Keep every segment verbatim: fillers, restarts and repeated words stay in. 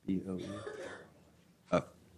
B O E. Oh.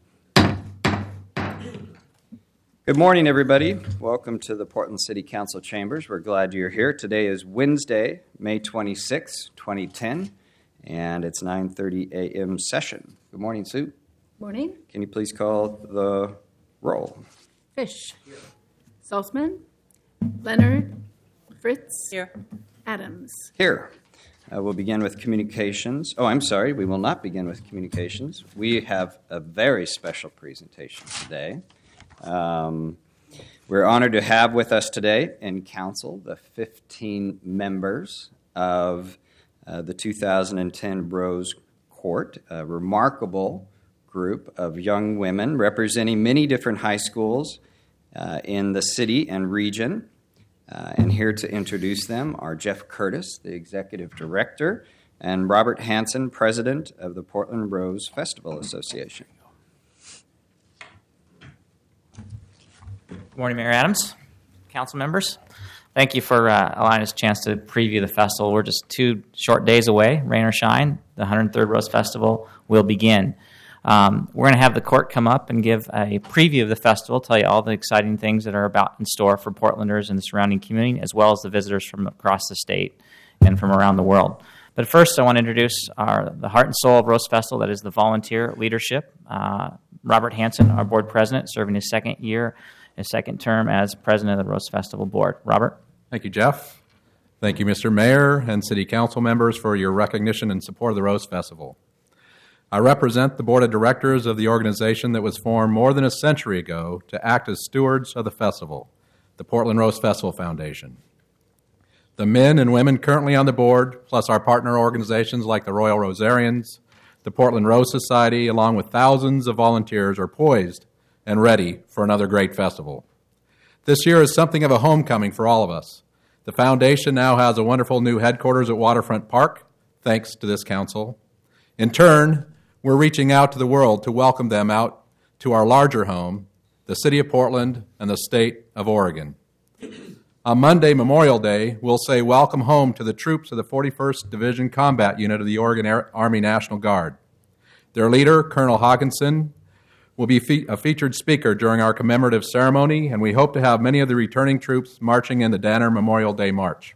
Good morning, everybody. Welcome to the Portland City Council Chambers. We're glad you're here. Today is Wednesday, May twenty-sixth, twenty ten, and it's nine thirty a.m. session. Good morning, Sue. Morning. Can you please call the roll? Fish. Here. Saltzman. Leonard. Fritz. Here. Adams. Here. Uh, we'll begin with communications. Oh, I'm sorry. We will not begin with communications. We have a very special presentation today. Um, we're honored to have with us today in council the fifteen members of uh, the two thousand ten Rose Court, a remarkable group of young women representing many different high schools uh, in the city and region. Uh, and here to introduce them are Jeff Curtis, the Executive Director, and Robert Hansen, President of the Portland Rose Festival Association. Good morning, Mayor Adams, council members. Thank you for uh, allowing us a chance to preview the festival. We're just two short days away, rain or shine. The one hundred third Rose Festival will begin. Um, we're going to have the court come up and give a preview of the festival, tell you all the exciting things that are about in store for Portlanders and the surrounding community, as well as the visitors from across the state and from around the world. But first, I want to introduce our, the heart and soul of Rose Festival, that is the volunteer leadership. Uh, Robert Hansen, our board president, serving his second year, his second term as president of the Rose Festival board. Robert? Thank you, Jeff. Thank you, Mister Mayor and City Council members, for your recognition and support of the Rose Festival. I represent the board of directors of the organization that was formed more than a century ago to act as stewards of the festival, the Portland Rose Festival Foundation. The men and women currently on the board, plus our partner organizations like the Royal Rosarians, the Portland Rose Society, along with thousands of volunteers, are poised and ready for another great festival. This year is something of a homecoming for all of us. The foundation now has a wonderful new headquarters at Waterfront Park, thanks to this council. In turn, we're reaching out to the world to welcome them out to our larger home, the City of Portland and the State of Oregon. On Monday, Memorial Day, we'll say welcome home to the troops of the forty-first Division Combat Unit of the Oregon Air- Army National Guard. Their leader, Colonel Hawkinson, will be fe- a featured speaker during our commemorative ceremony, and we hope to have many of the returning troops marching in the Danner Memorial Day March.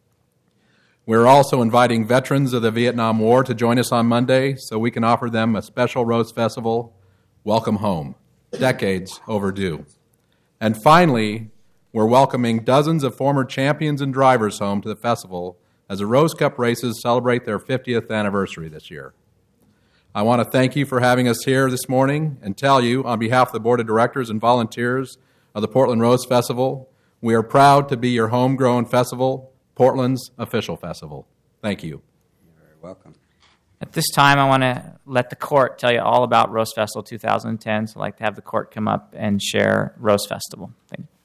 We're also inviting veterans of the Vietnam War to join us on Monday so we can offer them a special Rose Festival welcome home, decades overdue. And finally, we're welcoming dozens of former champions and drivers home to the festival as the Rose Cup races celebrate their fiftieth anniversary this year. I want to thank you for having us here this morning and tell you, on behalf of the Board of Directors and volunteers of the Portland Rose Festival, we are proud to be your homegrown festival, Portland's official festival. Thank you. You're very welcome. At this time, I want to let the court tell you all about Rose Festival two thousand ten, so I'd like to have the court come up and share Rose Festival. Thank you.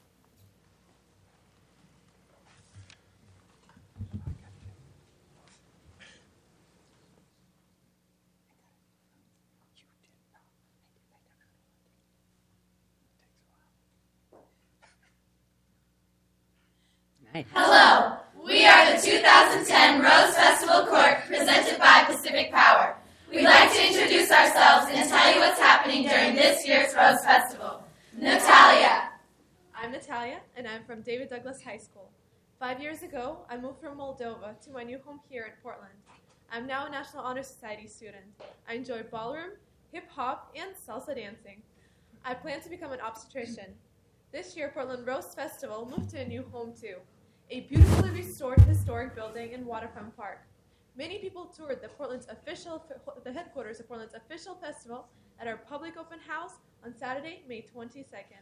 Hello, we are the two thousand ten Rose Festival Court presented by Pacific Power. We'd like to introduce ourselves and tell you what's happening during this year's Rose Festival. Natalia. I'm Natalia, and I'm from David Douglas High School. Five years ago, I moved from Moldova to my new home here in Portland. I'm now a National Honor Society student. I enjoy ballroom, hip-hop, and salsa dancing. I plan to become an obstetrician. This year, Portland Rose Festival moved to a new home too, a beautifully restored historic building in Waterfront Park. Many people toured the Portland's official, the headquarters of Portland's official festival at our public open house on Saturday, May twenty-second.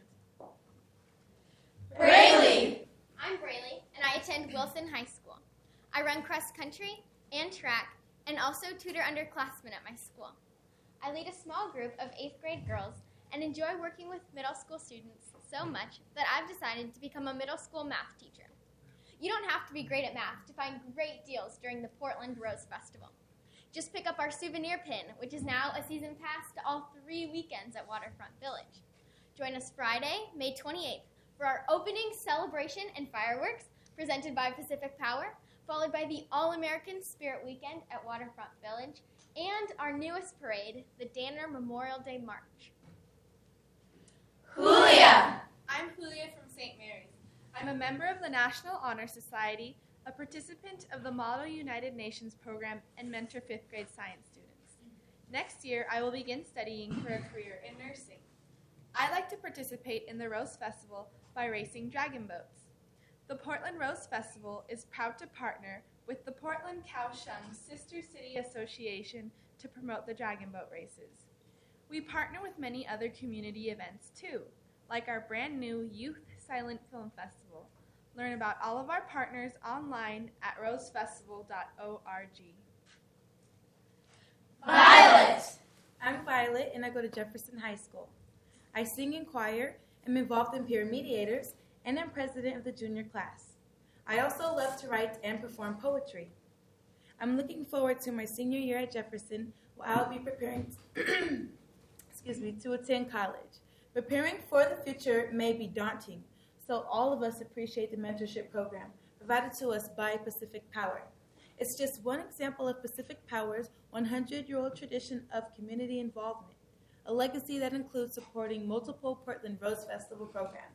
Braylee. I'm Braylee, and I attend Wilson High School. I run cross country and track, and also tutor underclassmen at my school. I lead a small group of eighth grade girls and enjoy working with middle school students so much that I've decided to become a middle school math teacher. You don't have to be great at math to find great deals during the Portland Rose Festival. Just pick up our souvenir pin, which is now a season pass to all three weekends at Waterfront Village. Join us Friday, May twenty-eighth, for our opening celebration and fireworks presented by Pacific Power followed by the All-American Spirit Weekend at Waterfront Village, and our newest parade, the Danner Memorial Day March. Julia. I'm Julia from Saint Mary's. I'm a member of the National Honor Society, a participant of the Model United Nations program, and mentor fifth grade science students. Next year, I will begin studying for a career in nursing. I like to participate in the Rose Festival by racing dragon boats. The Portland Rose Festival is proud to partner with the Portland Kaohsiung Sister City Association to promote the dragon boat races. We partner with many other community events too, like our brand new Youth Silent Film Festival. Learn about all of our partners online at rose festival dot org. Violet. I'm Violet, and I go to Jefferson High School. I sing in choir, am involved in peer mediators, and am president of the junior class. I also love to write and perform poetry. I'm looking forward to my senior year at Jefferson, where I'll be preparing to, excuse me, to attend college. Preparing for the future may be daunting, so all of us appreciate the mentorship program provided to us by Pacific Power. It's just one example of Pacific Power's one hundred year old tradition of community involvement, a legacy that includes supporting multiple Portland Rose Festival programs.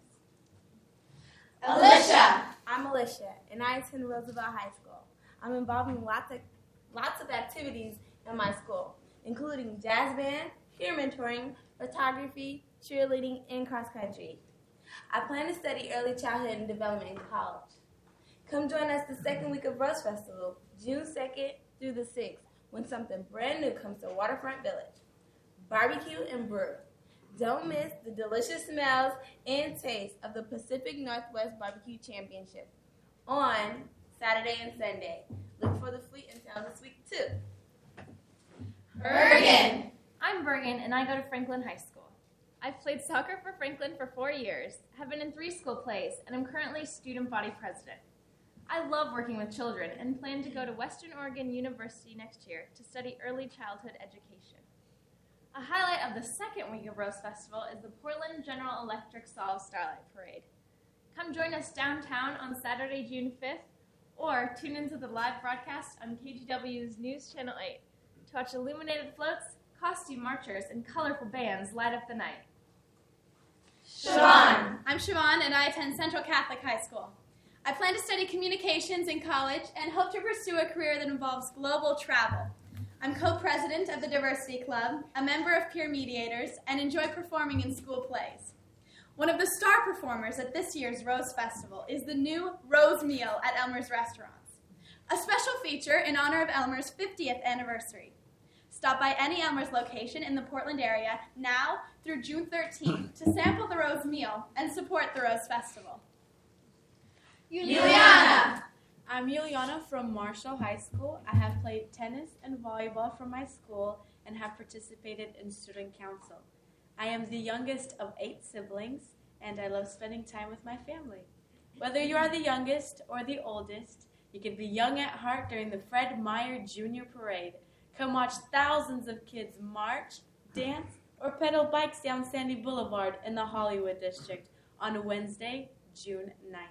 Alicia. I'm Alicia, and I attend Roosevelt High School. I'm involved in lots of, lots of activities in my school, including jazz band, peer mentoring, photography, cheerleading, and cross country. I plan to study early childhood and development in college. Come join us the second week of Rose Festival, June second through the sixth, when something brand new comes to Waterfront Village. Barbecue and brew. Don't miss the delicious smells and taste of the Pacific Northwest Barbecue Championship on Saturday and Sunday. Look for the fleet in town this week, too. Bergen. I'm Bergen, and I go to Franklin High School. I've played soccer for Franklin for four years, have been in three school plays, and I'm currently student body president. I love working with children and plan to go to Western Oregon University next year to study early childhood education. A highlight of the second week of Rose Festival is the Portland General Electric Solve Starlight Parade. Come join us downtown on Saturday, June fifth, or tune into the live broadcast on K G W's News Channel eight to watch illuminated floats, costume marchers, and colorful bands light up the night. Siobhan. I'm Siobhan, and I attend Central Catholic High School. I plan to study communications in college and hope to pursue a career that involves global travel. I'm co-president of the Diversity Club, a member of Peer Mediators, and enjoy performing in school plays. One of the star performers at this year's Rose Festival is the new Rose Meal at Elmer's Restaurants, a special feature in honor of Elmer's fiftieth anniversary. Stop by any Elmer's location in the Portland area now through June thirteenth to sample the Rose Meal and support the Rose Festival. Juliana. I'm Juliana from Marshall High School. I have played tennis and volleyball for my school and have participated in student council. I am the youngest of eight siblings, and I love spending time with my family. Whether you are the youngest or the oldest, you can be young at heart during the Fred Meyer Junior Parade. Come watch thousands of kids march, dance, or pedal bikes down Sandy Boulevard in the Hollywood District on Wednesday, June ninth.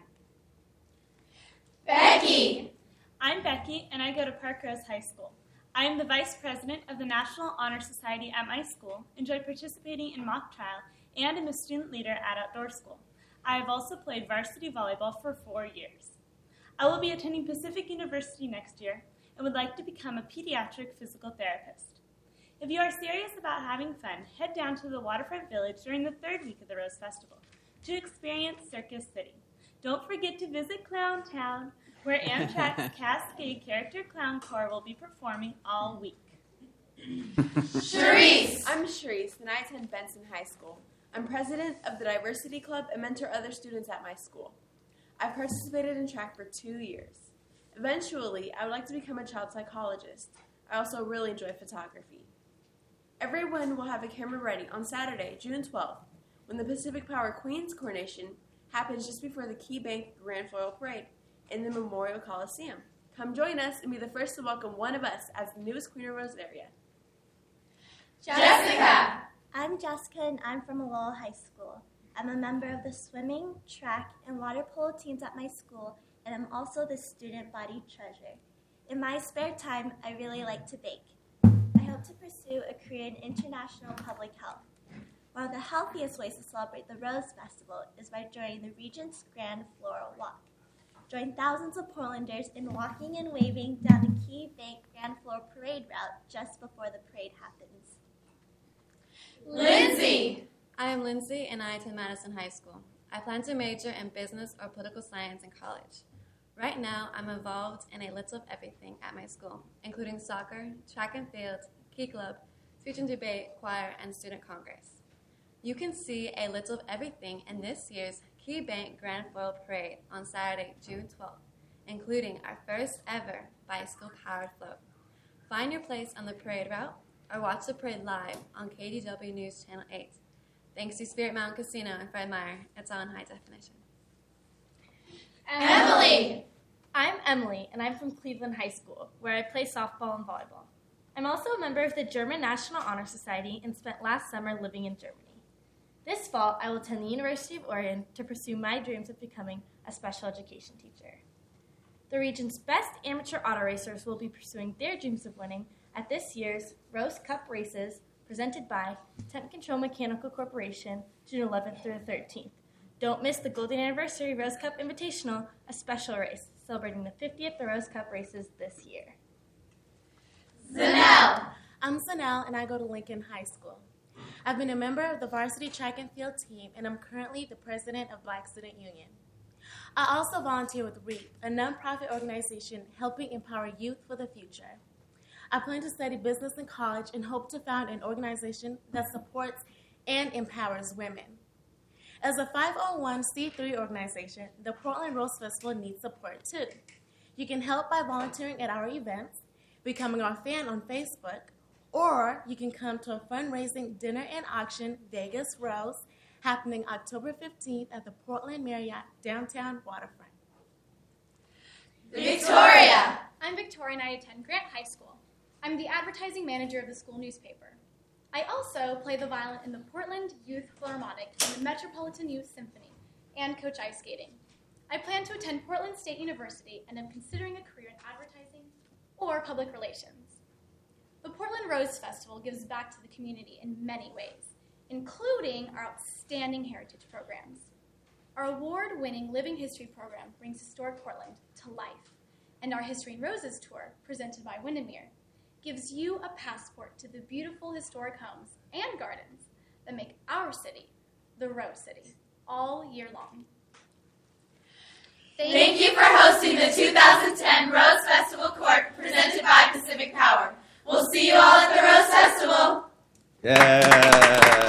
Becky. I'm Becky, and I go to Parkrose High School. I am the Vice President of the National Honor Society at my school, enjoy participating in mock trial, and am a student leader at Outdoor School. I have also played varsity volleyball for four years. I will be attending Pacific University next year and would like to become a pediatric physical therapist. If you are serious about having fun, head down to the Waterfront Village during the third week of the Rose Festival to experience Circus City. Don't forget to visit Clown Town, where Amtrak's Cascade Character Clown Corps will be performing all week. Charisse. I'm Charisse, and I attend Benson High School. I'm president of the Diversity Club and mentor other students at my school. I've participated in track for two years. Eventually, I would like to become a child psychologist. I also really enjoy photography. Everyone will have a camera ready on Saturday, June twelfth, when the Pacific Power Queen's coronation happens just before the Key Bank Grand Foil Parade in the Memorial Coliseum. Come join us and be the first to welcome one of us as the newest Queen of Rose area. Jessica. I'm Jessica, and I'm from Aloha High School. I'm a member of the swimming, track, and water polo teams at my school and I'm also the student body treasurer. In my spare time, I really like to bake. I hope to pursue a career in international public health. One of the healthiest ways to celebrate the Rose Festival is by joining the Regent's Grand Floral Walk. Join thousands of Portlanders in walking and waving down the Key Bank Grand Floral Parade route just before the parade happens. Lindsay! I am Lindsay, and I attend Madison High School. I plan to major in business or political science in college. Right now, I'm involved in a little of everything at my school, including soccer, track and field, Key Club, speech and debate, choir, and student congress. You can see a little of everything in this year's Key Bank Grand Floral Parade on Saturday, June twelfth, including our first ever bicycle-powered float. Find your place on the parade route or watch the parade live on K D W News Channel eight. Thanks to Spirit Mountain Casino and Fred Meyer, it's all in high definition. Emily! I'm Emily, and I'm from Cleveland High School, where I play softball and volleyball. I'm also a member of the German National Honor Society and spent last summer living in Germany. This fall, I will attend the University of Oregon to pursue my dreams of becoming a special education teacher. The region's best amateur auto racers will be pursuing their dreams of winning at this year's Rose Cup races presented by Temp Control Mechanical Corporation, June eleventh through the thirteenth. Don't miss the Golden Anniversary Rose Cup Invitational, a special race celebrating the fiftieth Rose Cup races this year. Zanelle! I'm Zanelle, and I go to Lincoln High School. I've been a member of the varsity track and field team, and I'm currently the president of Black Student Union. I also volunteer with REAP, a nonprofit organization helping empower youth for the future. I plan to study business in college and hope to found an organization that supports and empowers women. As a five oh one c three organization, the Portland Rose Festival needs support too. You can help by volunteering at our events, becoming our fan on Facebook, or you can come to a fundraising dinner and auction, Vegas Rose, happening October fifteenth at the Portland Marriott downtown waterfront. Victoria! I'm Victoria, and I attend Grant High School. I'm the advertising manager of the school newspaper. I also play the violin in the Portland Youth Philharmonic and the Metropolitan Youth Symphony, and coach ice skating. I plan to attend Portland State University and am considering a career in advertising or public relations. The Portland Rose Festival gives back to the community in many ways, including our outstanding heritage programs. Our award-winning Living History program brings historic Portland to life, and our History in Roses tour, presented by Windermere, gives you a passport to the beautiful historic homes and gardens that make our city the Rose City all year long. Thank, Thank you for hosting the two thousand ten Rose Festival Court presented by Pacific Power. We'll see you all at the Rose Festival. Yeah.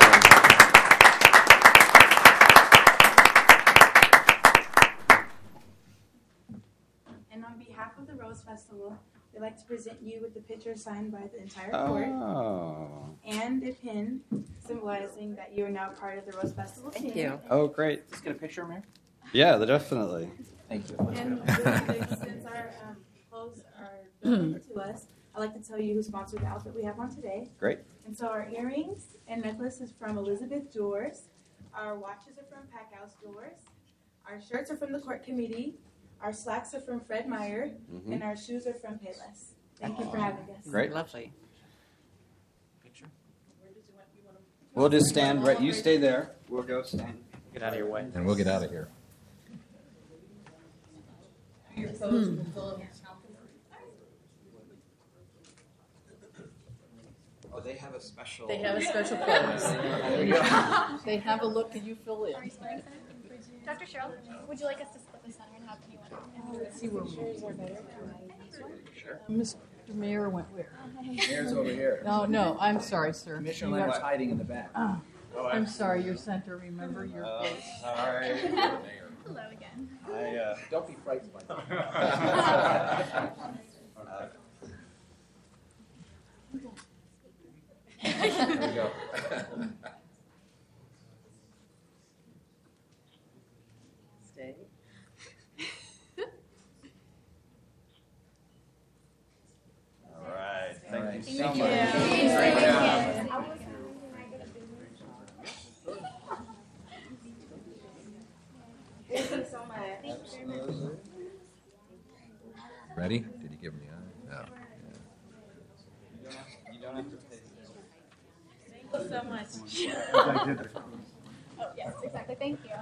And on behalf of the Rose Festival, we'd like to present you with a picture signed by the entire court Oh. and a pin symbolizing that you are now part of the Rose Festival team. Thank you. Oh, great. Let's get a picture, Mayor. Yeah, definitely. Thank you. And since our um, clothes are donated to us, I'd like to tell you who sponsored the outfit we have on today. Great. And so our earrings and necklace is from Elizabeth Jewelers. Our watches are from Packhouse Jewelers. Our shirts are from the court committee. Our slacks are from Fred Meyer. Mhm. And our shoes are from Payless. Thank you for having us. Great. Lovely. Picture. We'll just stand right. You stay there. We'll go stand. Get out of your way. And we'll get out of here. Hmm. Oh, they have a special. They have a special pose. There you go. They have a look and you fill in. Doctor Cheryl, would you like us to split the center and have anyone? Let's see where we are better. Sure. Mister Mayor went where? Mayor's over here. No, no, I'm sorry, sir. Commissioner You Leonard's are- hiding in the back. Oh, I'm sorry, your center, remember your Oh, place. sorry. Hello again. I, uh, Don't be frightened by that. uh, There we go. Stay. All right. Thank All you right. so Thank much. you. Great job. Thank you so much. Ready? Did you give him the eye? No. You don't have to take Thank you so much. Oh, yes, exactly. Thank you.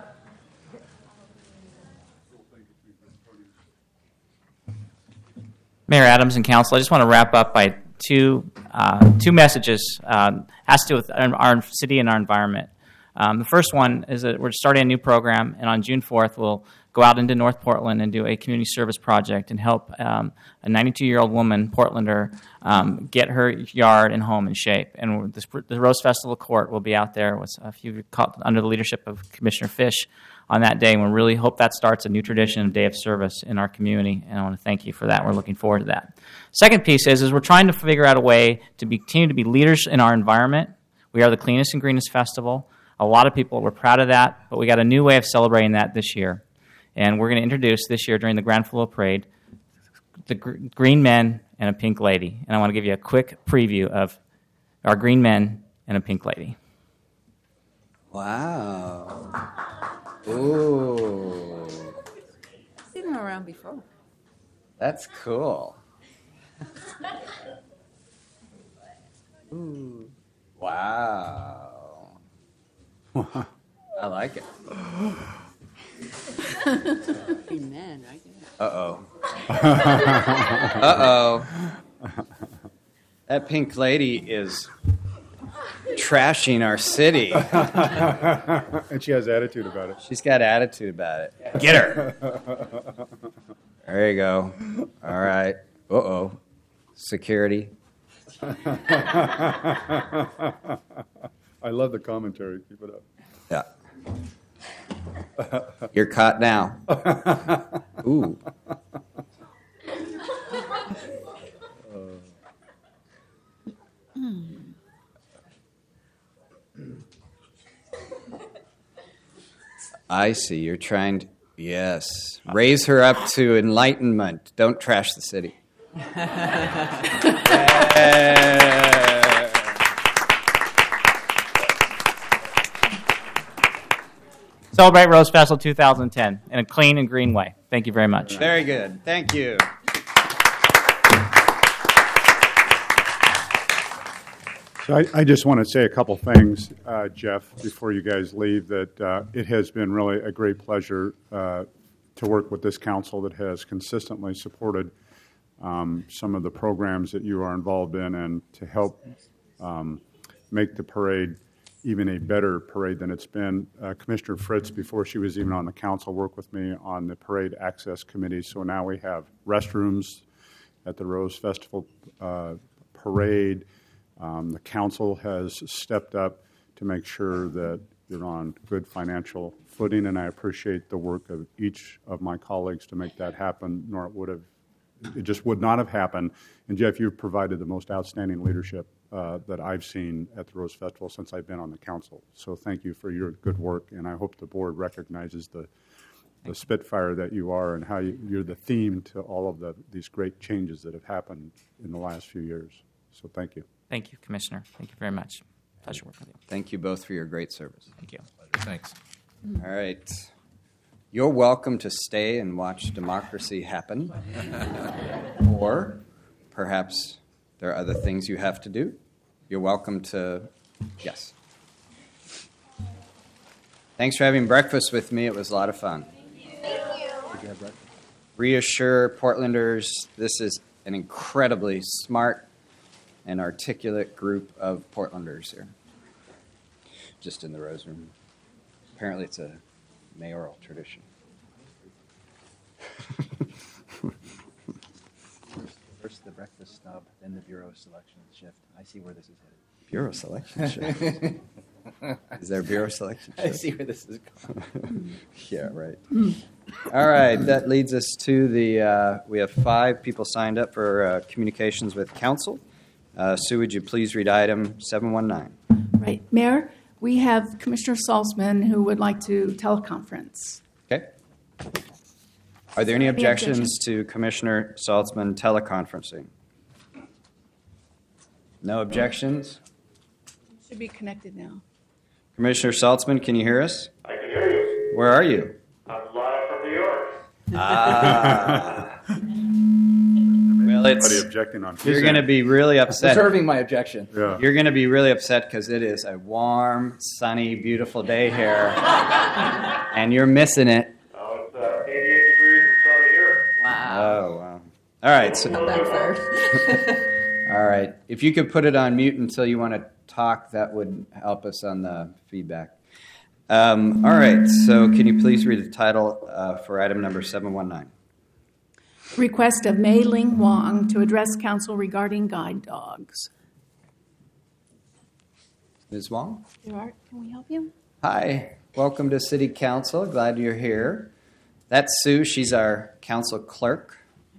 Mayor Adams and Council, I just want to wrap up by two uh, two messages uh, has to do with our, our city and our environment. Um, the first one is that we're starting a new program, and on June fourth, we'll go out into North Portland and do a community service project and help um, a ninety-two-year-old woman, Portlander, um, get her yard and home in shape. And this, the Rose Festival Court will be out there with a few under the leadership of Commissioner Fish on that day, and we really hope that starts a new tradition of Day of Service in our community, and I want to thank you for that. We're looking forward to that. Second piece is, is we're trying to figure out a way to be, continue to be leaders in our environment. We are the cleanest and greenest festival. A lot of people were proud of that, but we got a new way of celebrating that this year. And we're going to introduce this year during the Grand Flow Parade the gr- green men and a pink lady. And I want to give you a quick preview of our green men and a pink lady. Wow. Ooh. I've seen them around before. That's cool. Ooh. Wow. I like it. Amen. I get it. Uh-oh. Uh-oh. That pink lady is trashing our city. And she has attitude about it. She's got attitude about it. Get her. There you go. All right. Uh-oh. Security. I love the commentary. Keep it up. Yeah. You're caught now. Ooh. I see. You're trying to, yes. Raise her up to enlightenment. Don't trash the city. Yeah. Celebrate Rose Festival two thousand ten in a clean and green way. Thank you very much. Very good. Thank you. So I, I just want to say a couple things, uh, Jeff, before you guys leave, that uh, it has been really a great pleasure uh, to work with this council that has consistently supported um, some of the programs that you are involved in and to help um, make the parade even a better parade than it's been. Uh, Commissioner Fritz, before she was even on the council, worked with me on the parade access committee. So now we have restrooms at the Rose Festival uh, parade. Um, the council has stepped up to make sure that you're on good financial footing, and I appreciate the work of each of my colleagues to make that happen, nor it would have, it just would not have happened. And Jeff, you've provided the most outstanding leadership Uh, that I've seen at the Rose Festival since I've been on the council. So thank you for your good work, and I hope the board recognizes the the Spitfire that you are and how you, you're the theme to all of the, these great changes that have happened in the last few years. So thank you. Thank you, Commissioner. Thank you very much. Pleasure working with you. Thank you both for your great service. Thank you. Thanks. All right. You're welcome to stay and watch democracy happen. Or perhaps there are other things you have to do. You're welcome to, yes. Thanks for having breakfast with me. It was a lot of fun. Thank you. Did you have breakfast? Reassure Portlanders, this is an incredibly smart and articulate group of Portlanders here. Just in the Rose Room. Apparently it's a mayoral tradition. First the breakfast snub, then the bureau selection shift. I see where this is headed. Bureau selection shift? Is there a bureau selection shift? I see where this is going. Yeah, right. All right, that leads us to the, uh, we have five people signed up for uh, communications with council. Uh, Sue, would you please read item seven one nine? Right. Mayor, we have Commissioner Salzman who would like to teleconference. Okay. Are there any Any objections objections? to Commissioner Saltzman teleconferencing? No objections? Should be connected now. Commissioner Saltzman, can you hear us? I can hear you. Where are you? I'm live from New York. Ah. Well, it's- Anybody objecting on his You're going to end? be really upset. Preserving my objection. Yeah. You're going to be really upset because it is a warm, sunny, beautiful day here, and you're missing it. Oh, it's uh, eighty-eight degrees and sunny here. Oh, wow. All right. So, Not that fair. all right. If you could put it on mute until you want to talk, that would help us on the feedback. Um, all right. So can you please read the title uh, for item number seven one nine? Request of Mei Ling Wong to address council regarding guide dogs. Miz Wong? Gerard, can we help you? Hi. Welcome to City Council. Glad you're here. That's Sue. She's our council clerk.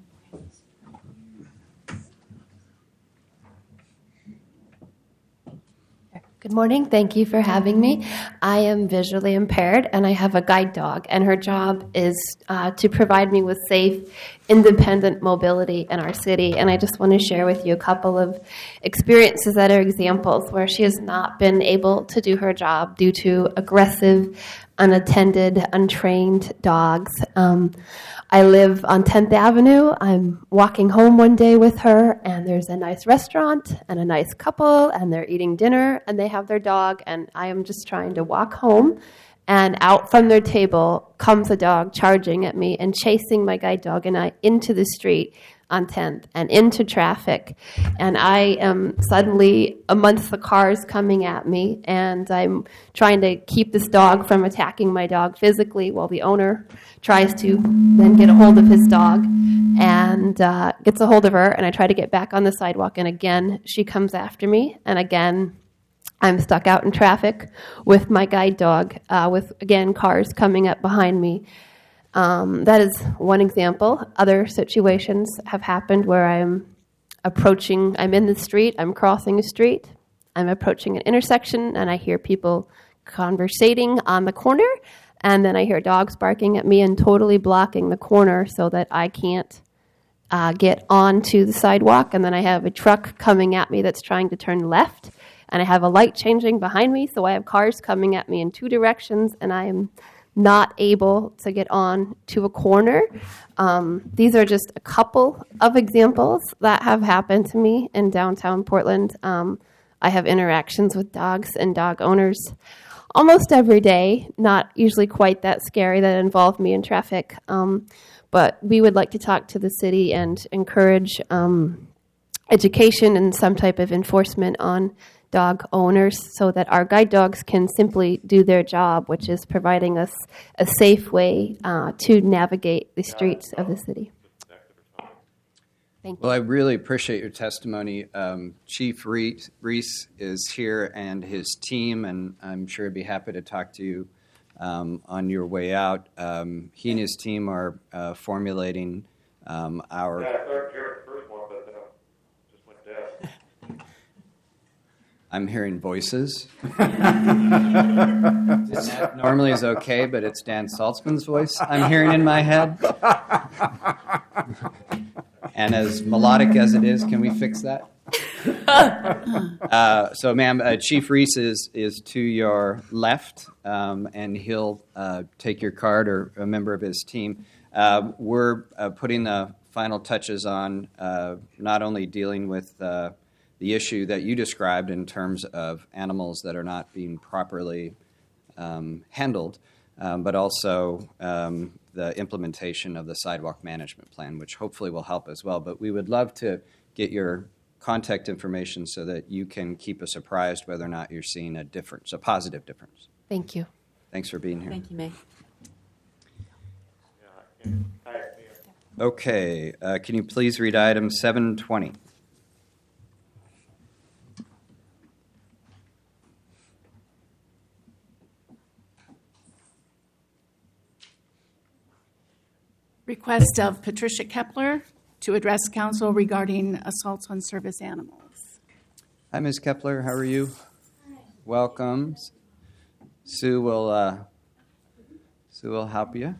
Good morning. Thank you for having me. I am visually impaired and I have a guide dog, and her job is uh, to provide me with safe, independent mobility in our city. And I just want to share with you a couple of experiences that are examples where she has not been able to do her job due to aggressive, unattended, untrained dogs. Um, I live on tenth Avenue. I'm walking home one day with her, and there's a nice restaurant and a nice couple, and they're eating dinner, and they have their dog, and I am just trying to walk home, and out from their table comes a dog charging at me and chasing my guide dog and I into the street on tenth and into traffic. And I am suddenly amongst the cars coming at me, and I'm trying to keep this dog from attacking my dog physically while the owner tries to then get a hold of his dog and uh, gets a hold of her, and I try to get back on the sidewalk, and again she comes after me, and again I'm stuck out in traffic with my guide dog, uh, with, again, cars coming up behind me. Um, that is one example. Other situations have happened where I'm approaching, I'm in the street, I'm crossing a street, I'm approaching an intersection, and I hear people conversating on the corner, and then I hear dogs barking at me and totally blocking the corner so that I can't uh, get onto the sidewalk. And then I have a truck coming at me that's trying to turn left, and I have a light changing behind me, so I have cars coming at me in two directions, and I am not able to get on to a corner. Um, these are just a couple of examples that have happened to me in downtown Portland. Um, I have interactions with dogs and dog owners almost every day, not usually quite that scary, that involve me in traffic. Um, but we would like to talk to the city and encourage um, education and some type of enforcement on dog owners so that our guide dogs can simply do their job, which is providing us a safe way uh, to navigate the streets of the city. Thank you. Well, I really appreciate your testimony. Um, Chief Reese, Reese is here and his team, and I'm sure he'd be happy to talk to you um, on your way out. Um, he and his team are uh, formulating um, our... Yeah, I started hearing the first one, but then I just went deaf. I'm hearing voices. Normally is okay, but it's Dan Saltzman's voice I'm hearing in my head. And as melodic as it is, can we fix that? uh, so, ma'am, uh, Chief Reese is, is to your left, um, and he'll uh, take your card, or a member of his team. Uh, we're uh, putting the final touches on uh, not only dealing with uh, the issue that you described in terms of animals that are not being properly um, handled, um, but also um, the implementation of the sidewalk management plan, which hopefully will help as well. But we would love to get your contact information so that you can keep us apprised whether or not you're seeing a difference, a positive difference. Thank you. Thanks for being here. Thank you, May. Okay, uh, can you please read item seven twenty? Request of Patricia Kepler to address council regarding assaults on service animals. Hi, Miz Kepler. How are you? Hi. Welcome. Sue will uh, Sue will help you.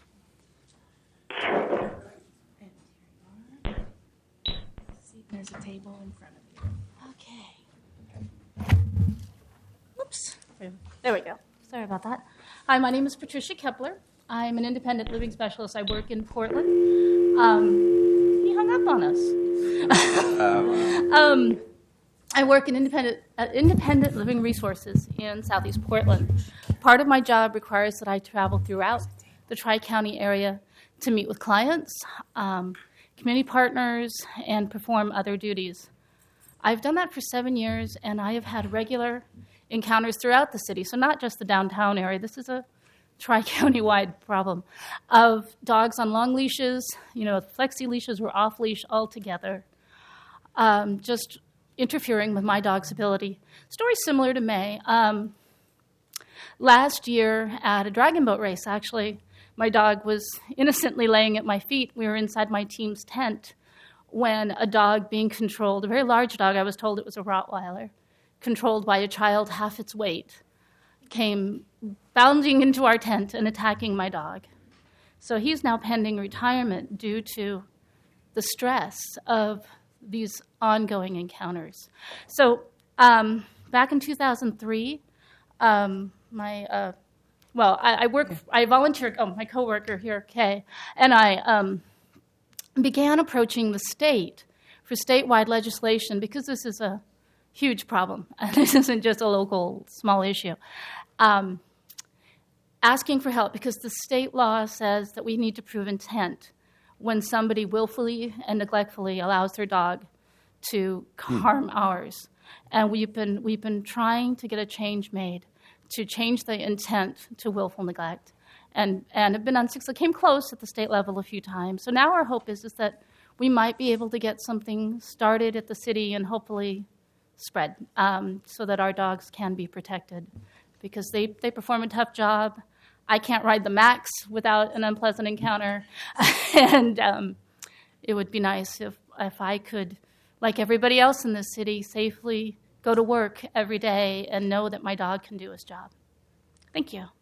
There's a table in front of you. Okay. Oops. There we go. Sorry about that. Hi, my name is Patricia Kepler. I'm an independent living specialist. I work in Portland. Um, he hung up on us. um, I work in independent, uh, independent living resources in Southeast Portland. Part of my job requires that I travel throughout the Tri-County area to meet with clients, um, community partners, and perform other duties. I've done that for seven years, and I have had regular encounters throughout the city, so not just the downtown area. This is a tri-county-wide problem of dogs on long leashes, you know, flexi leashes were off leash altogether, um, just interfering with my dog's ability. Story similar to May. Um, last year at a dragon boat race, actually, my dog was innocently laying at my feet. We were inside my team's tent when a dog being controlled, a very large dog, I was told it was a Rottweiler, controlled by a child half its weight, came bounding into our tent and attacking my dog. So he's now pending retirement due to the stress of these ongoing encounters. So um, back in two thousand three, um, my, uh, well, I, I work, I volunteered, oh, my coworker here, Kay, and I um, began approaching the state for statewide legislation because this is a huge problem. This isn't just a local small issue. Um, asking for help because the state law says that we need to prove intent when somebody willfully and neglectfully allows their dog to harm hmm. ours. And we've been we've been trying to get a change made to change the intent to willful neglect, and and have been unsuccessful. Came close at the state level a few times. So now our hope is is that we might be able to get something started at the city and hopefully spread um, so that our dogs can be protected because they, they perform a tough job. I can't ride the Max without an unpleasant encounter. and um, it would be nice if, if I could, like everybody else in this city, safely go to work every day and know that my dog can do his job. Thank you.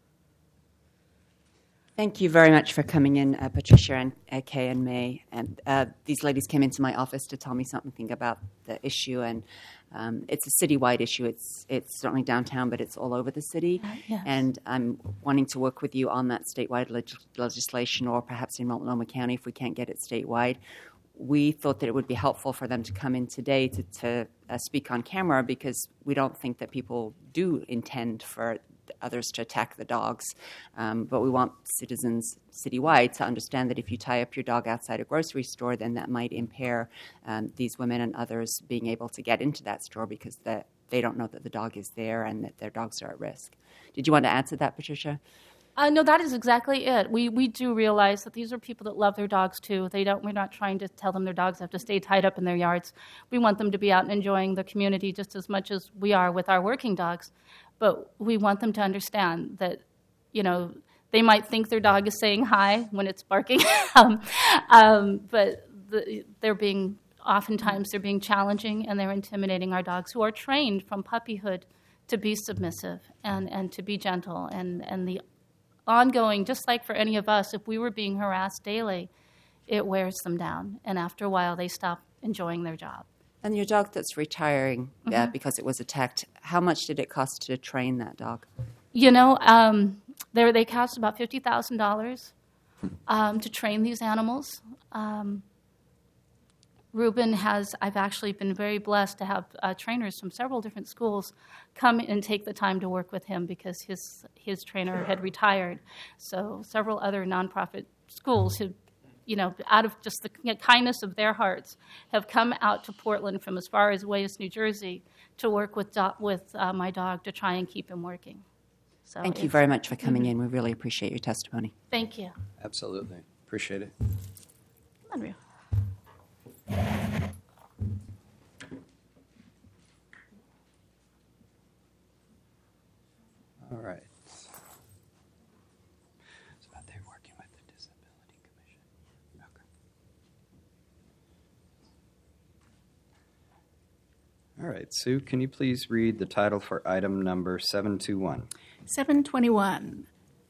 Thank you very much for coming in, uh, Patricia and uh, Kay and May. And uh, these ladies came into my office to tell me something about the issue, and um, it's a citywide issue. It's it's certainly downtown, but it's all over the city. Uh, yes. And I'm wanting to work with you on that statewide leg- legislation, or perhaps in Multnomah County if we can't get it statewide. We thought that it would be helpful for them to come in today to, to uh, speak on camera because we don't think that people do intend for others to attack the dogs. Um, but we want citizens citywide to understand that if you tie up your dog outside a grocery store, then that might impair um, these women and others being able to get into that store because the, they don't know that the dog is there and that their dogs are at risk. Did you want to add to that, Patricia? Uh, no, that is exactly it. We we do realize that these are people that love their dogs too. They don't. We're not trying to tell them their dogs have to stay tied up in their yards. We want them to be out and enjoying the community just as much as we are with our working dogs. But we want them to understand that, you know, they might think their dog is saying hi when it's barking, um, um, but the, they're being oftentimes they're being challenging and they're intimidating our dogs who are trained from puppyhood to be submissive and, and to be gentle and and the ongoing, just like for any of us, if we were being harassed daily, it wears them down. And after a while, they stop enjoying their job. And your dog that's retiring uh, Mm-hmm. because it was attacked, how much did it cost to train that dog? You know, um, they they cost about fifty thousand dollars um, to train these animals. Um, Ruben has, I've actually been very blessed to have uh, trainers from several different schools come and take the time to work with him because his his trainer had retired. So several other nonprofit schools who, you know, out of just the kindness of their hearts, have come out to Portland from as far as away as New Jersey to work with do- with uh, my dog to try and keep him working. So Thank you it's- very much for coming Mhm. in. We really appreciate your testimony. Thank you. Absolutely. Appreciate it. Unreal. All right. So they're working with the Disability Commission. Okay. All right, Sue, can you please read the title for item number seven two one? seven twenty-one.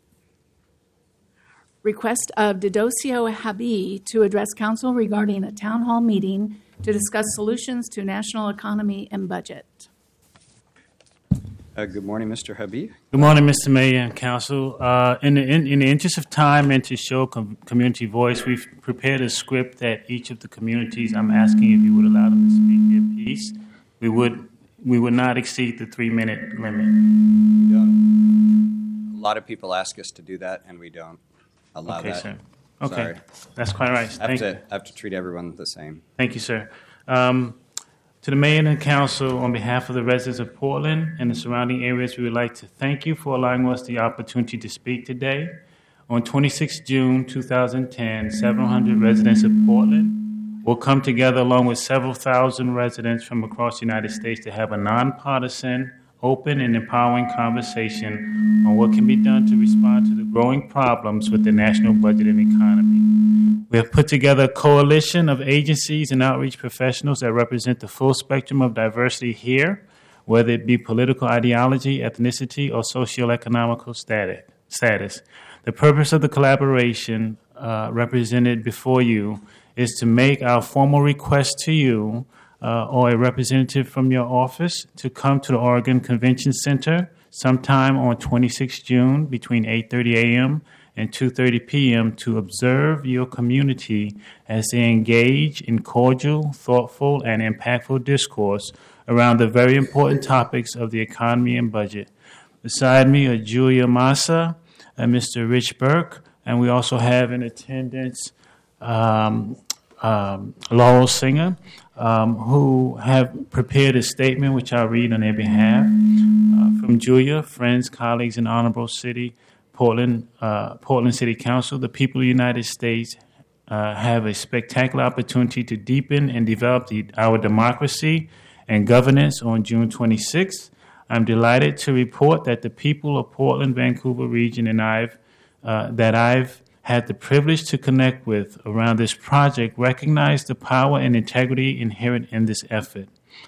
Request of Didosio Habi to address council regarding a town hall meeting to discuss solutions to national economy and budget. Uh, good morning, Mister Habib. Good morning, Mister Mayor and Council. Uh, in, the, in, in the interest of time and to show com- community voice, we've prepared a script that each of the communities, I'm asking if you would allow them to speak their piece. We would we would not exceed the three-minute limit. We don't. A lot of people ask us to do that, and we don't allow okay, that. Sir. Okay, Sorry. That's quite right. I have, Thank to, you. I have to treat everyone the same. Thank you, sir. Um, to the Mayor and the Council, on behalf of the residents of Portland and the surrounding areas, we would like to thank you for allowing us the opportunity to speak today. On the twenty-sixth of June, two thousand ten, several hundred residents of Portland will come together along with several thousand residents from across the United States to have a nonpartisan, open, and empowering conversation on what can be done to respond to the growing problems with the national budget and economy. We have put together a coalition of agencies and outreach professionals that represent the full spectrum of diversity here, whether it be political ideology, ethnicity, or socioeconomical status. The purpose of the collaboration uh, represented before you is to make our formal request to you uh, or a representative from your office to come to the Oregon Convention Center sometime on the twenty-sixth of June between eight thirty a.m. and two thirty p.m. to observe your community as they engage in cordial, thoughtful, and impactful discourse around the very important topics of the economy and budget. Beside me are Julia Massa and Mister Rich Burke, and we also have in attendance um, um, Laurel Singer, um, who have prepared a statement which I'll read on their behalf. Uh, from Julia, friends, colleagues, and Honorable City, Portland, uh, Portland City Council, the people of the United States uh, have a spectacular opportunity to deepen and develop the, our democracy and governance on June twenty-sixth. I'm delighted to report that the people of Portland, Vancouver region, and I've uh, that I've had the privilege to connect with around this project recognize the power and integrity inherent in this effort.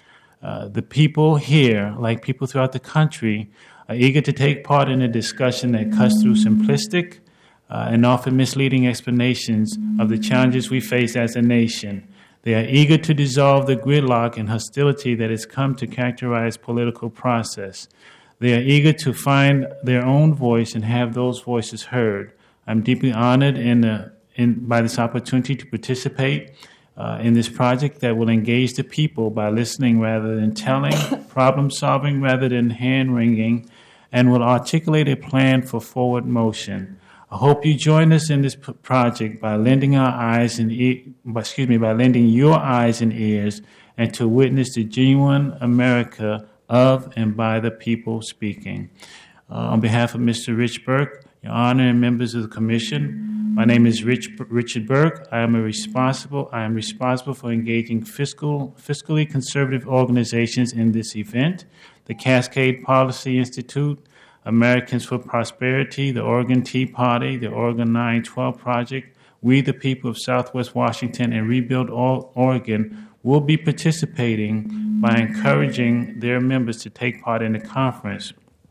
Uh, the people here, like people throughout the country, are eager to take part in a discussion that cuts through simplistic uh, and often misleading explanations of the challenges we face as a nation. They are eager to dissolve the gridlock and hostility that has come to characterize political process. They are eager to find their own voice and have those voices heard. I'm deeply honored in the, in, by this opportunity to participate uh, in this project that will engage the people by listening rather than telling, problem solving rather than hand-wringing, and will articulate a plan for forward motion. I hope you join us in this p- project by lending our eyes and e- excuse me by lending your eyes and ears, and to witness the genuine America of and by the people speaking. Uh, on behalf of Mister Rich Burke, Your Honor, and members of the Commission, my name is Rich, Richard Burke. I am a responsible. I am responsible for engaging fiscal, fiscally conservative organizations in this event: the Cascade Policy Institute, Americans for Prosperity, the Oregon Tea Party, the Oregon nine twelve Project, We the People of Southwest Washington, and Rebuild Oregon will be participating by encouraging their members to take part in the conference.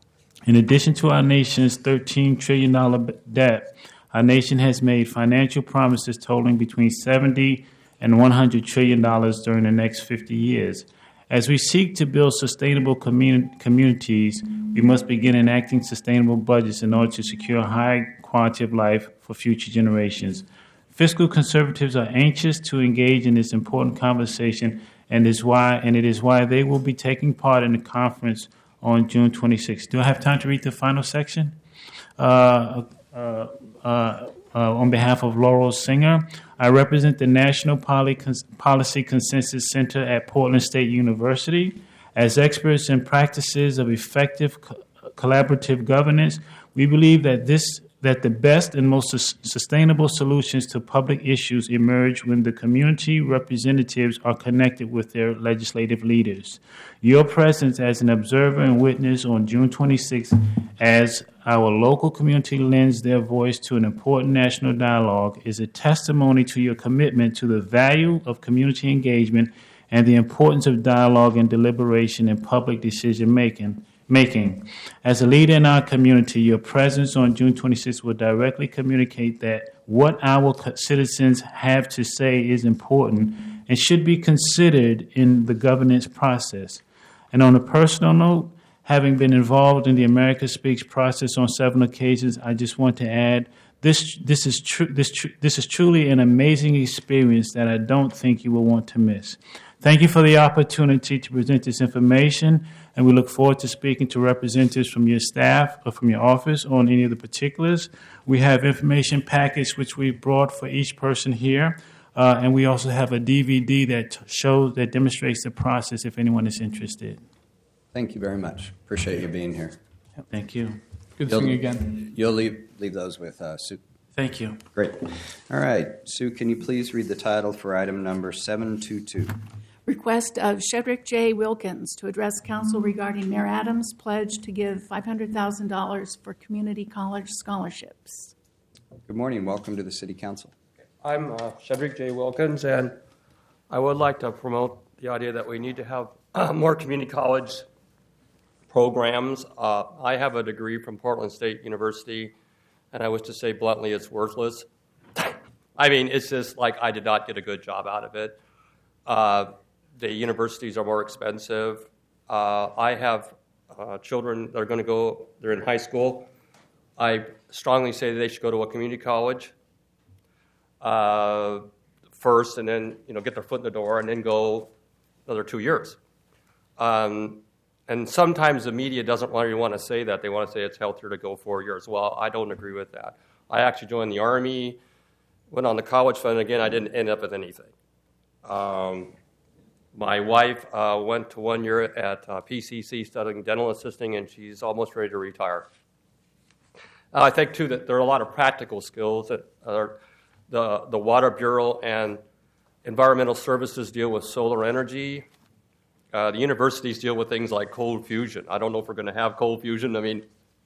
In addition to our nation's thirteen trillion dollars debt, our nation has made financial promises totaling between seventy and one hundred trillion dollars during the next fifty years. As we seek to build sustainable commun- communities, we must begin enacting sustainable budgets in order to secure a high quality of life for future generations. Fiscal conservatives are anxious to engage in this important conversation, and is why and it is why they will be taking part in the conference on June twenty-sixth. Do I have time to read the final section? Uh, uh, uh, uh, on behalf of Laurel Singer, I represent the National Poly- Policy Consensus Center at Portland State University. As experts in practices of effective co- collaborative governance, we believe that this that the best and most sus- sustainable solutions to public issues emerge when the community representatives are connected with their legislative leaders. Your presence as an observer and witness on June twenty-sixth, as our local community lends their voice to an important national dialogue, is a testimony to your commitment to the value of community engagement and the importance of dialogue and deliberation in public decision making. Making. As a leader in our community, your presence on June twenty-sixth will directly communicate that what our citizens have to say is important and should be considered in the governance process. And on a personal note, Having been involved in the America Speaks process on several occasions, I just want to add this this is tru- this tru- this is truly an amazing experience that I don't think you will want to miss. Thank you for the opportunity to present this information, and we look forward to speaking to representatives from your staff or from your office on any of the particulars. We have information packets which we brought for each person here, uh, and we also have a D V D that shows that demonstrates the process if anyone is interested. Thank you very much. Appreciate you being here. Thank you. Good You'll- seeing you again. You'll leave, leave those with uh, Sue. Thank you. Great. All right. Sue, can you please read the title for item number seven two two? Request of Shedrick J. Wilkins to address council regarding Mayor Adams' pledge to give five hundred thousand dollars for community college scholarships. Good morning. Welcome to the City Council. I'm uh, Shedrick J. Wilkins, and I would like to promote the idea that we need to have uh, more community college programs. Uh, I have a degree from Portland State University, and I wish to say bluntly it's worthless. I mean, it's just like I did not get a good job out of it. Uh, the universities are more expensive. Uh, I have uh, children that are going to go, they're in high school. I strongly say that they should go to a community college uh, first, and then you know get their foot in the door, and then go another two years. Um, and sometimes the media doesn't really want to say that. They want to say it's healthier to go four years. Well, I don't agree with that. I actually joined the Army, went on the college fund, and again, I didn't end up with anything. Um, my wife uh, went to one year at uh, P C C studying dental assisting, and she's almost ready to retire. Uh, I think, too, that there are a lot of practical skills that are the, the Water Bureau and Environmental Services deal with solar energy. Uh, the universities deal with things like cold fusion. I don't know if we're going to have cold fusion. I mean,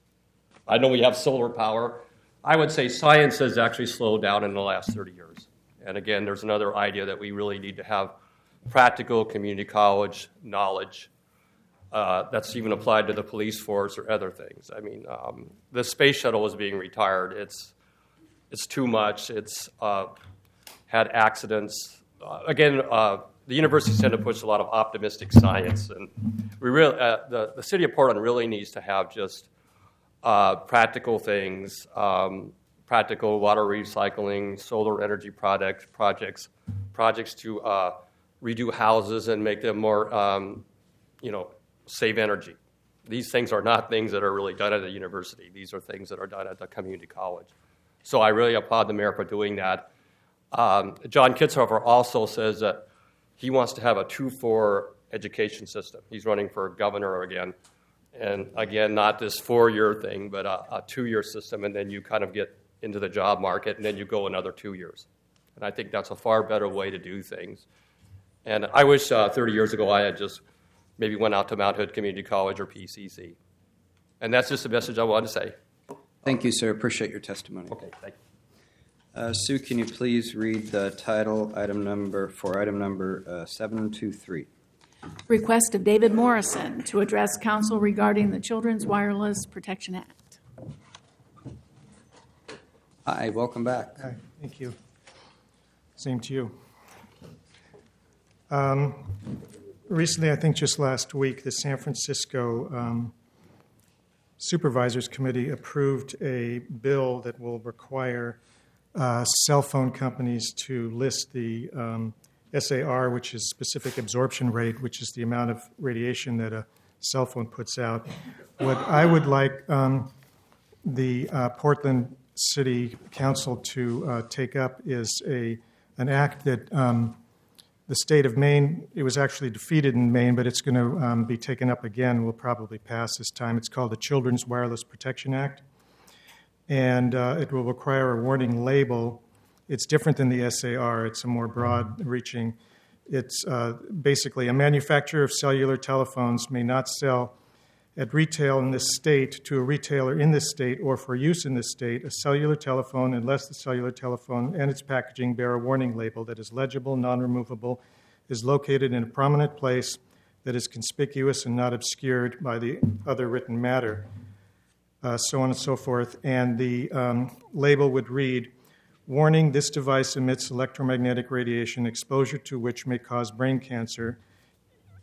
I know we have solar power. I would say science has actually slowed down in the last thirty years. And again, there's another idea that we really need to have practical community college knowledge uh, that's even applied to the police force or other things. I mean, um, the space shuttle is being retired. It's it's too much. It's uh, had accidents. Uh, again, uh, the universities tend to push a lot of optimistic science, and we really uh, the the city of Portland really needs to have just uh, practical things. Um, practical water recycling, solar energy product, projects, projects to uh, redo houses and make them more, um, you know, save energy. These things are not things that are really done at a university. These are things that are done at the community college. So I really applaud the mayor for doing that. Um, John Kitzhofer also says that he wants to have a two four education system. He's running for governor again. And again, not this four-year thing, but a, a two-year system, and then you kind of get into the job market, and then you go another two years. And I think that's a far better way to do things. And I wish uh, thirty years ago I had just maybe went out to Mount Hood Community College or P C C. And that's just the message I wanted to say. Thank you, sir. Appreciate your testimony. Okay, thank you. Uh, Sue, can you please read the title item number for item number uh, seven two three? Request of David Morrison to address council regarding the Children's Wireless Protection Act. Hi, welcome back. Hi, thank you. Same to you. Um, recently, I think just last week, the San Francisco um, Supervisors Committee approved a bill that will require uh, cell phone companies to list the um, S A R, which is specific absorption rate, which is the amount of radiation that a cell phone puts out. What I would like um, the uh, Portland City Council to uh, take up is a an act that um, the state of Maine, it was actually defeated in Maine, but it's going to um, be taken up again, will probably pass this time. It's called the Children's Wireless Protection Act, and uh, it will require a warning label. It's different than the S A R. It's a more broad-reaching. It's uh, basically a manufacturer of cellular telephones may not sell at retail in this state to a retailer in this state or for use in this state a cellular telephone unless the cellular telephone and its packaging bear a warning label that is legible, non-removable, is located in a prominent place, that is conspicuous and not obscured by the other written matter, uh, so on and so forth. And the um, label would read, "Warning, this device emits electromagnetic radiation, exposure to which may cause brain cancer.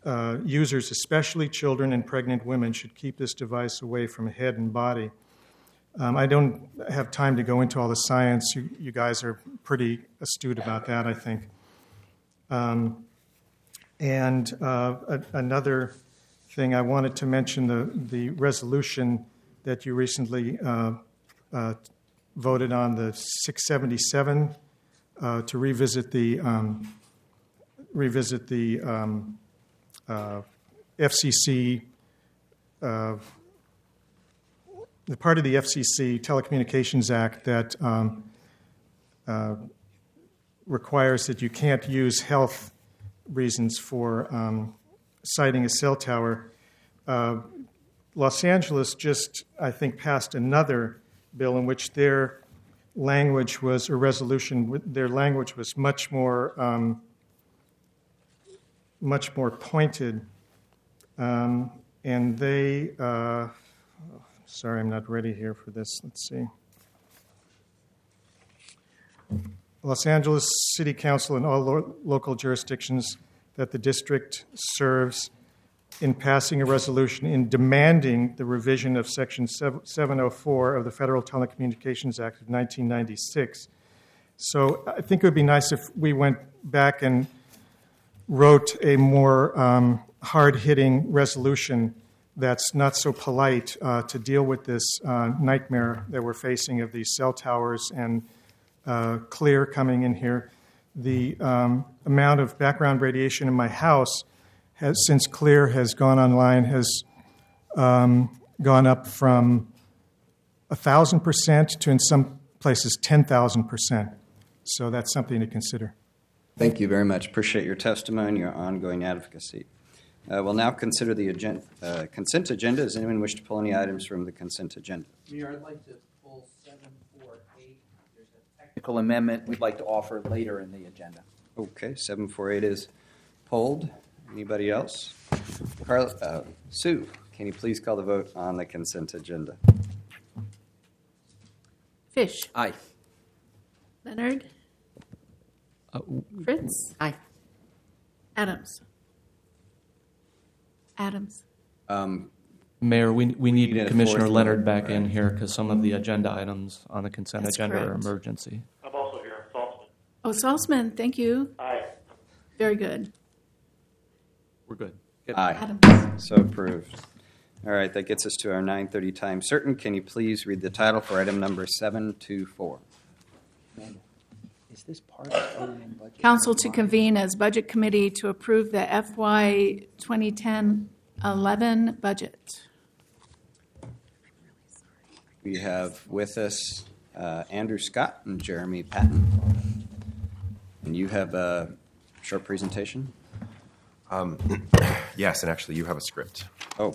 uh, users, especially children and pregnant women, should keep this device away from head and body. Um, I don't have time to go into all the science. You, you guys are pretty astute about that, I think. Um, and uh, a, another thing, I wanted to mention the, the resolution that you recently uh, uh, voted on, the six seventy-seven, uh, to revisit the um, revisit the um, uh, F C C, uh, the part of the F C C Telecommunications Act that um, uh, requires that you can't use health reasons for um, siting a cell tower. Uh, Los Angeles just, I think, passed another bill in which their language was, a resolution, their language was much more, um, much more pointed. Um, and they, uh, sorry, I'm not ready here for this. Let's see. Los Angeles City Council and all lo- local jurisdictions that the district serves in passing a resolution in demanding the revision of Section seven oh four of the Federal Telecommunications Act of nineteen ninety-six. So I think it would be nice if we went back and wrote a more um, hard-hitting resolution that's not so polite uh, to deal with this uh, nightmare that we're facing of these cell towers and uh, Clear coming in here. The um, amount of background radiation in my house has, since Clear has gone online, has um, gone up from one thousand percent to, in some places, ten thousand percent. So that's something to consider. Thank you very much. Appreciate your testimony and your ongoing advocacy. Uh, we'll now consider the agenda, uh, consent agenda. Does anyone wish to pull any items from the consent agenda? Mayor, I'd like to pull seven four eight. There's a technical amendment we'd like to offer later in the agenda. Okay, seven forty-eight is pulled. Anybody else? Carl, uh, Sue, can you please call the vote on the consent agenda? Fish. Aye. Leonard. Uh, Fritz. Aye. Adams. Adams. Um, Mayor, we, we need need a Commissioner fourth Leonard vote, back right. in here because some of the agenda items on the consent That's agenda are correct. emergency. I'm also here. Saltzman. Oh, Salzman, thank you. Aye. Very good. We're good. Aye. Adams. So approved. All right, that gets us to our nine thirty time certain. Can you please read the title for item number seven two four? Amanda, is this part of the O and M budget? Council to convene as Budget Committee to approve the F Y twenty ten eleven budget. We have with us uh, Andrew Scott and Jeremy Patton. And you have a short presentation? Um, yes, and actually you have a script. Oh.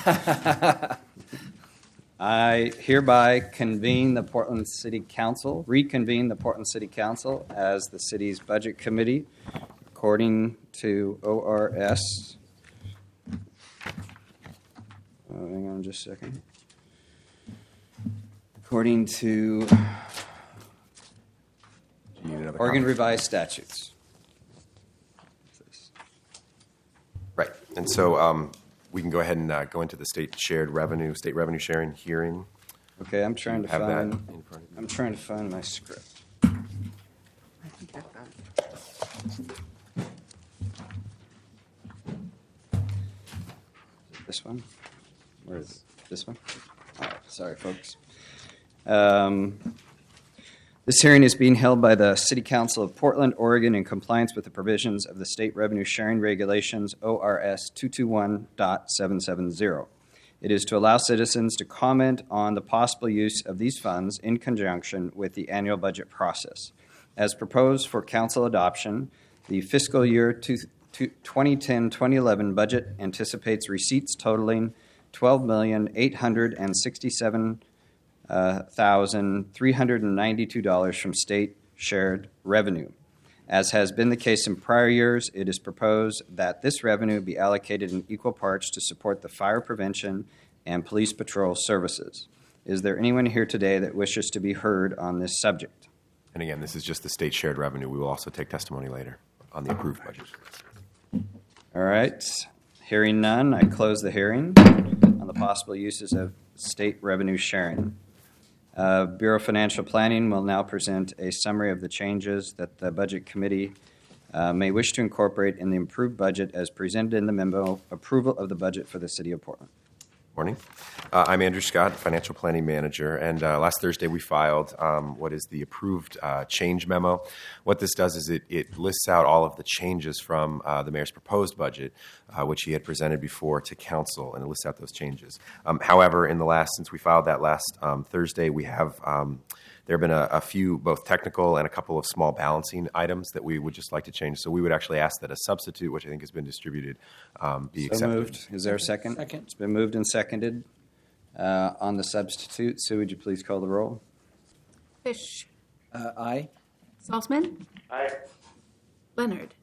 I hereby convene the Portland City Council, reconvene the Portland City Council as the city's budget committee according to O R S. Oh, hang on just a second. According to Do you need another Oregon copy? Revised Statutes. Right, and so um, we can go ahead and uh, go into the state shared revenue, state revenue sharing hearing. Okay, I'm trying to Have that find. in front of you. I'm trying to find my script. I think I've got it. This one? Where is it? This one? All right, sorry, folks. Um, this hearing is being held by the City Council of Portland, Oregon, in compliance with the provisions of the State Revenue Sharing Regulations, O R S two twenty-one point seven seven zero. It is to allow citizens to comment on the possible use of these funds in conjunction with the annual budget process. As proposed for council adoption, the fiscal year twenty ten twenty eleven budget anticipates receipts totaling twelve million eight hundred sixty-seven thousand three hundred ninety-two dollars from state shared revenue. As has been the case in prior years, it is proposed that this revenue be allocated in equal parts to support the fire prevention and police patrol services. Is there anyone here today that wishes to be heard on this subject? And again, this is just the state shared revenue. We will also take testimony later on the approved budget. All right. Hearing none, I close the hearing on the possible uses of state revenue sharing. Uh, Bureau of Financial Planning will now present a summary of the changes that the Budget Committee uh, may wish to incorporate in the improved budget as presented in the memo approval of the budget for the City of Portland. Morning. Uh, I'm Andrew Scott, Financial Planning Manager, and uh, last Thursday we filed um, what is the approved uh, change memo. What this does is it, it lists out all of the changes from uh, the Mayor's proposed budget, uh, which he had presented before to Council, and it lists out those changes. Um, however, in the last, since we filed that last um, Thursday, we have um, there have been a, a few both technical and a couple of small balancing items that we would just like to change. So we would actually ask that a substitute, which I think has been distributed, um, be So accepted. moved. Is there a second? Second. It's been moved and seconded uh, on the substitute. Sue, would you please call the roll? Fish. Uh, aye. Saltzman. Aye. Leonard.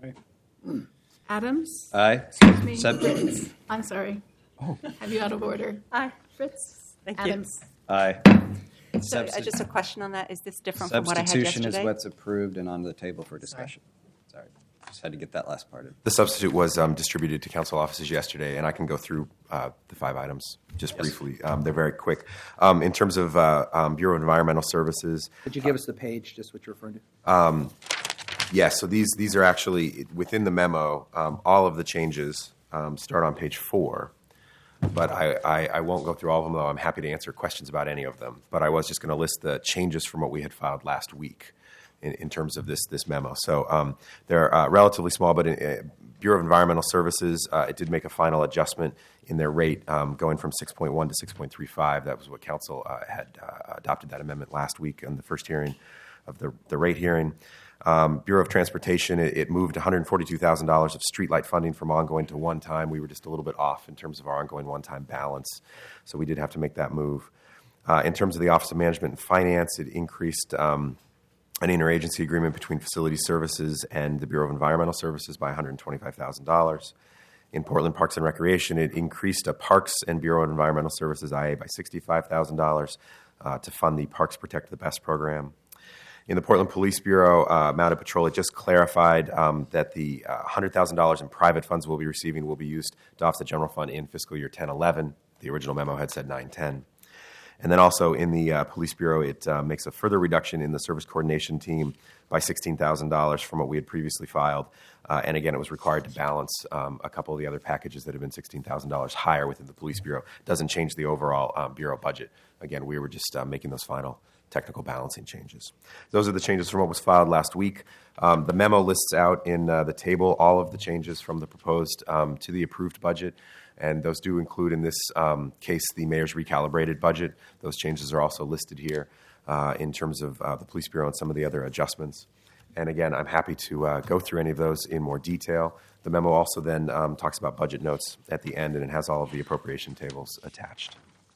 Adams. Aye. Excuse me. Substitute. I'm sorry. Have you out of order? Aye. Fritz. Thank Adams. Aye. So, uh, Substi- just a question on that. Is this different from what I had yesterday? Substitution is what's approved and on the table for discussion. Sorry. Just had to get that last part in. The substitute was um, distributed to council offices yesterday, and I can go through uh, the five items just Yes. briefly. Um, they're very quick. Um, in terms of uh, um, Bureau of Environmental Services, Could you give us the page, just what you're referring to? um, yes, so these, these are actually within the memo. Um, all of the changes um, start on page four. But I, I, I won't go through all of them, though I'm happy to answer questions about any of them. But I was just going to list the changes from what we had filed last week in, in terms of this, this memo. So um, they're uh, relatively small, but in, uh, Bureau of Environmental Services, uh, it did make a final adjustment in their rate um, going from six point one to six point three five. That was what Council uh, had uh, adopted that amendment last week on the first hearing of the, the rate hearing. Um, Bureau of Transportation, it, it moved one hundred forty-two thousand dollars of streetlight funding from ongoing to one-time. We were just a little bit off in terms of our ongoing one-time balance, so we did have to make that move. Uh, in terms of the Office of Management and Finance, it increased um, an interagency agreement between Facility Services and the Bureau of Environmental Services by one hundred twenty-five thousand dollars. In Portland Parks and Recreation, it increased a Parks and Bureau of Environmental Services I A by sixty-five thousand dollars uh, to fund the Parks Protect the Best program. In the Portland Police Bureau, uh, Mounted Patrol, it just clarified um, that the uh, one hundred thousand dollars in private funds we'll be receiving will be used to offset general fund in fiscal year ten eleven. The original memo had said nine ten. And then also in the uh, Police Bureau, it uh, makes a further reduction in the service coordination team by sixteen thousand dollars from what we had previously filed. Uh, and again, it was required to balance um, a couple of the other packages that have been sixteen thousand dollars higher within the Police Bureau. Doesn't change the overall um, Bureau budget. Again, we were just uh, making those final technical balancing changes. Those are the changes from what was filed last week. Um, the memo lists out in uh, the table all of the changes from the proposed um, to the approved budget, and those do include, in this um, case, the mayor's recalibrated budget. Those changes are also listed here uh, in terms of uh, the Police Bureau and some of the other adjustments. And again, I'm happy to uh, go through any of those in more detail. The memo also then um, talks about budget notes at the end, and it has all of the appropriation tables attached.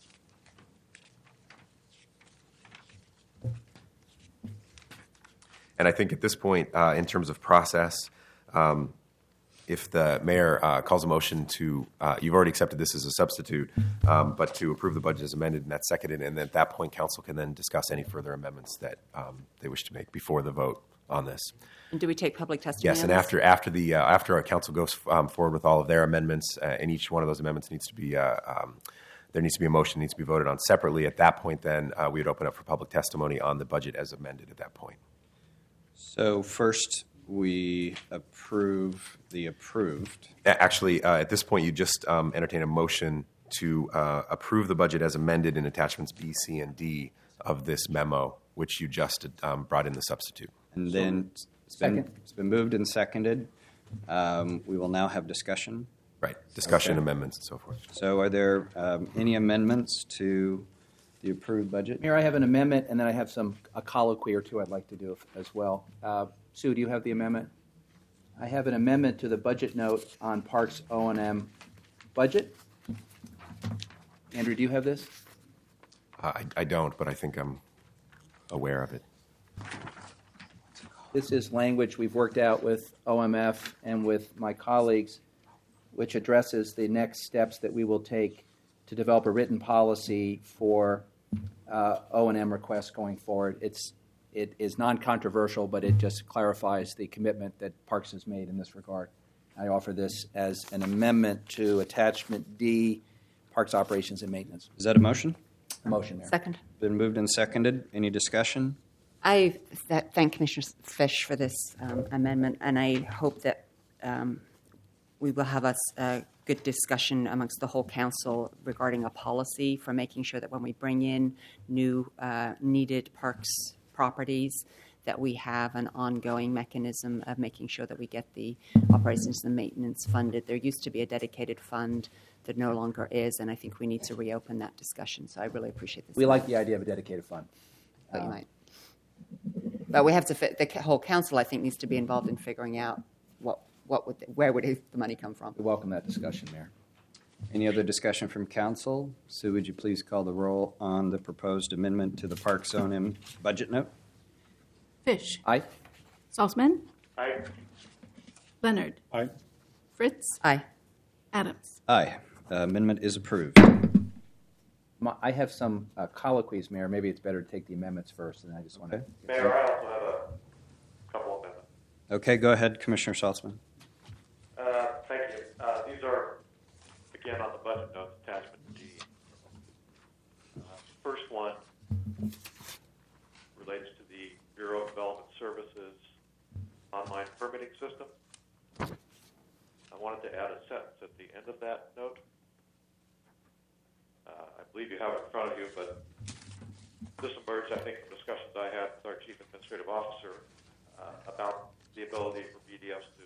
And I think at this point, uh, in terms of process, um, if the mayor uh, calls a motion to, uh, you've already accepted this as a substitute, um, but to approve the budget as amended, and that's seconded, and at that point, council can then discuss any further amendments that um, they wish to make before the vote on this. And do we take public testimony? Yes, on and this? after after the uh, after our council goes um, forward with all of their amendments, uh, and each one of those amendments needs to be uh, um, there needs to be a motion, needs to be voted on separately. At that point, then uh, we would open up for public testimony on the budget as amended. At that point. So first, we approve the approved. Actually, uh, at this point, you just um, entertain a motion to uh, approve the budget as amended in attachments B, C, and D of this memo, which you just um, brought in the substitute. And then it's been, it's been moved and seconded. Um, we will now have discussion. Right, discussion, Okay. amendments, and so forth. So are there um, any amendments to the approved budget? Mayor, I have an amendment, and then I have some a colloquy or two I'd like to do as well. Uh, Sue, do you have the amendment? I have an amendment to the budget note on Parks O and M budget. Andrew, do you have this? Uh, I, I don't, but I think I'm aware of it. This is language we've worked out with O M F and with my colleagues, which addresses the next steps that we will take to develop a written policy for uh, O and M requests going forward. It's it is non-controversial, but it just clarifies the commitment that Parks has made in this regard. I offer this as an amendment to Attachment D, Parks Operations and Maintenance. Is that a motion? A motion, Mayor. Second. Been moved and seconded. Any discussion? I th- thank Commissioner Fish for this um, amendment, and I hope that um, we will have a, a good discussion amongst the whole council regarding a policy for making sure that when we bring in new uh, needed parks properties, that we have an ongoing mechanism of making sure that we get the operations and maintenance funded. There used to be a dedicated fund that no longer is, and I think we need to reopen that discussion. So I really appreciate this. We like the idea of a dedicated fund. But you Um, might. But we have to. Fit, the whole council, I think, needs to be involved in figuring out what, what would, where would the money come from. We welcome that discussion, Mayor. Any other discussion from council? Sue, would you please call the roll on the proposed amendment to the Parks O and M budget note? Fish. Aye. Salzman. Aye. Leonard. Aye. Fritz. Aye. Adams. Aye. Uh, amendment is approved. My- I have some uh, colloquies, Mayor. Maybe it's better to take the amendments first, and I just want to. Mayor, I also have a couple of amendments. Okay, go ahead, Commissioner Salzman. Uh, thank you. Uh, these are, again, on the budget notes, attachment D. Uh, first one relates to the Bureau of Development Services online permitting system. I wanted to add a sentence at the end of that note. Uh, I believe you have it in front of you, but this emerged, I think, from discussions I had with our Chief Administrative Officer uh, about the ability for B D Fs to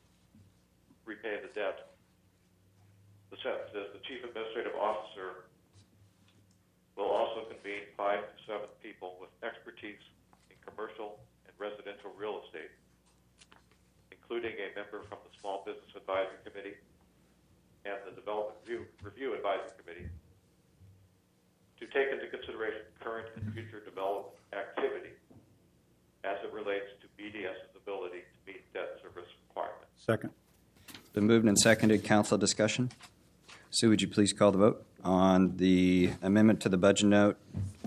repay the debt. The sentence is, the Chief Administrative Officer will also convene five to seven people with expertise in commercial and residential real estate, including a member from the Small Business Advisory Committee and the Development Review, Review Advisory Committee, to take into consideration current and future development activity as it relates to B D S's ability to meet debt service requirements. Second. Been moved and seconded. Council discussion. Sue, would you please call the vote on the amendment to the budget note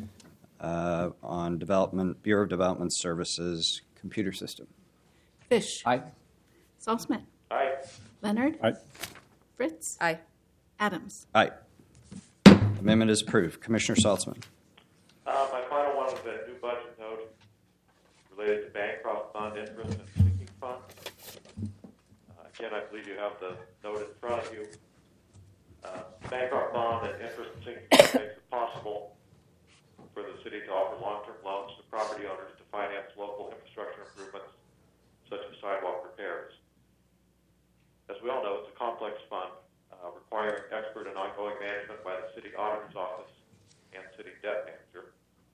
uh, on Development Bureau of Development Services computer system? Fish. Aye. Salzman. Aye. Leonard. Aye. Fritz. Aye. Adams. Aye. Amendment is approved. Commissioner Salzman. Uh, my final one is a new budget note related to Bancroft Fund interest and sinking fund. Uh, again, I believe you have the note in front of you. Uh, Bancroft Bond and interest and sinking fund makes it possible for the city to offer long-term loans to property owners to finance local infrastructure improvements such as sidewalk repairs. As we all know, it's a complex fund uh, requiring expert and ongoing management by the city auditor's office and city debt manager.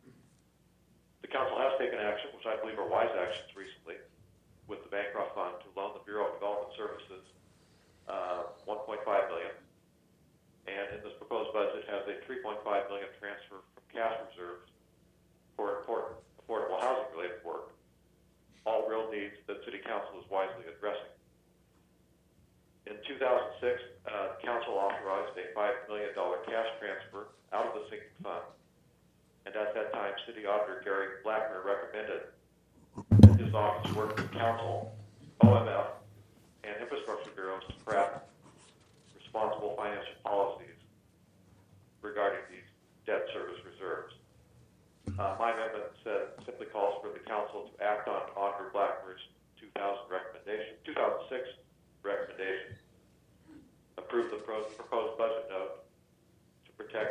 The council has taken action, which I believe are wise actions recently, with the Bancroft Fund to loan the Bureau of Development Services uh, one point five million dollars, and in this proposed budget has a three point five million dollars transfer from cash reserves for important affordable housing-related work, all real needs that City Council is wisely addressing. In two thousand six, uh, Council authorized a five million dollars cash transfer out of the sinking fund, and at that time, City Auditor Gary Blackmer recommended that his office work with Council, O M F, and infrastructure bureaus to craft responsible financial policies regarding these debt service reserves. Uh, my amendment said, simply calls for the Council to act on Auditor Blackmer's two thousand recommendation, two thousand six recommendation, approve the pro- proposed budget note,